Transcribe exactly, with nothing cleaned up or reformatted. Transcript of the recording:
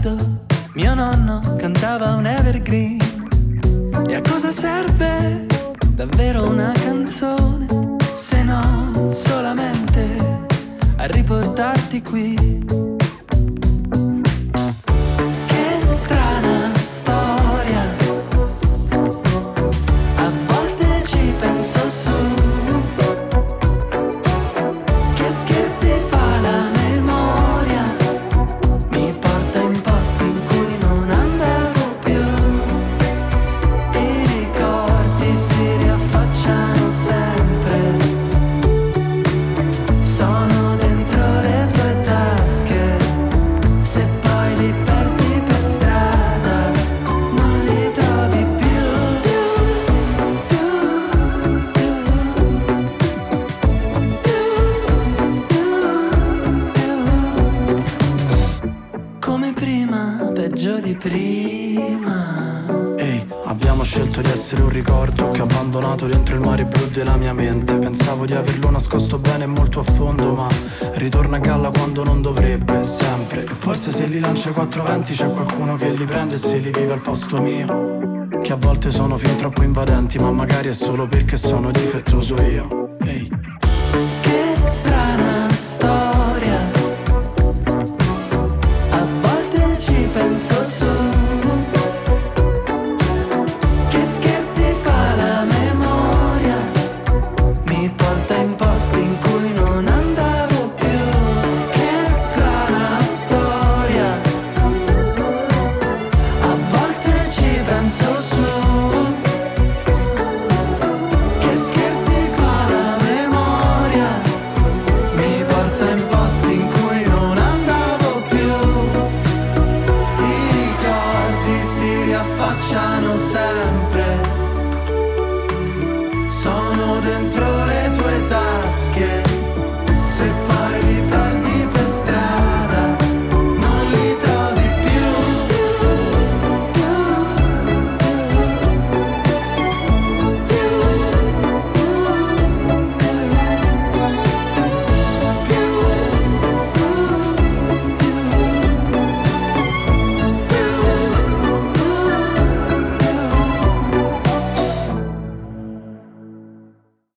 ricordo, mio nonno cantava un evergreen. E a cosa serve davvero una canzone, se non solamente a riportarti qui? Dentro il mare blu della mia mente, pensavo di averlo nascosto bene e molto a fondo, ma ritorna a galla quando non dovrebbe, sempre. E forse se li lancia quattro venti c'è qualcuno che li prende e se li vive al posto mio, che a volte sono fin troppo invadenti, ma magari è solo perché sono difettoso io.